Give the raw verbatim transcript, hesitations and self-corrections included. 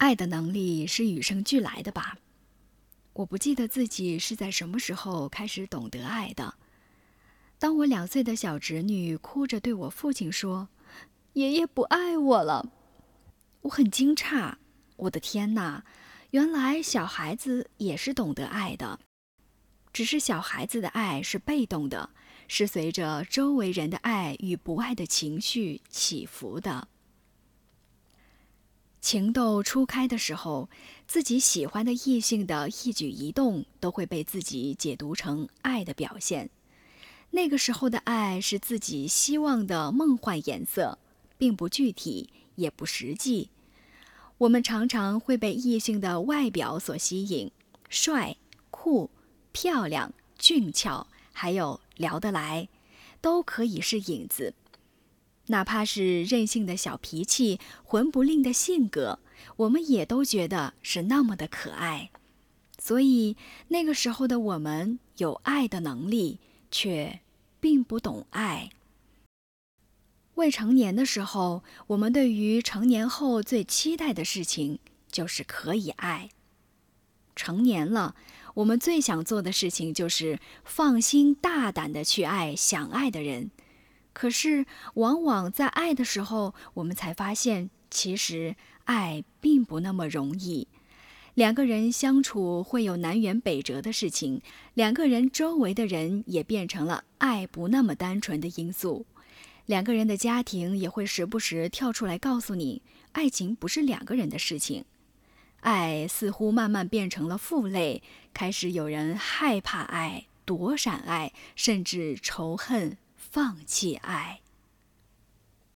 爱的能力是与生俱来的吧？我不记得自己是在什么时候开始懂得爱的。当我两岁的小侄女哭着对我父亲说：爷爷不爱我了，我很惊诧，我的天哪，原来小孩子也是懂得爱的，只是小孩子的爱是被动的，是随着周围人的爱与不爱的情绪起伏的。情窦初开的时候，自己喜欢的异性的一举一动都会被自己解读成爱的表现。那个时候的爱是自己希望的梦幻颜色，并不具体，也不实际。我们常常会被异性的外表所吸引，帅、酷、漂亮、俊俏，还有聊得来，都可以是影子。哪怕是任性的小脾气、混不吝的性格，我们也都觉得是那么的可爱。所以那个时候的我们有爱的能力，却并不懂爱。未成年的时候，我们对于成年后最期待的事情就是可以爱。成年了，我们最想做的事情就是放心大胆地去爱想爱的人。可是往往在爱的时候，我们才发现，其实爱并不那么容易。两个人相处会有南辕北辙的事情，两个人周围的人也变成了爱不那么单纯的因素。两个人的家庭也会时不时跳出来告诉你，爱情不是两个人的事情。爱似乎慢慢变成了负累，开始有人害怕爱，躲闪爱，甚至仇恨放弃爱。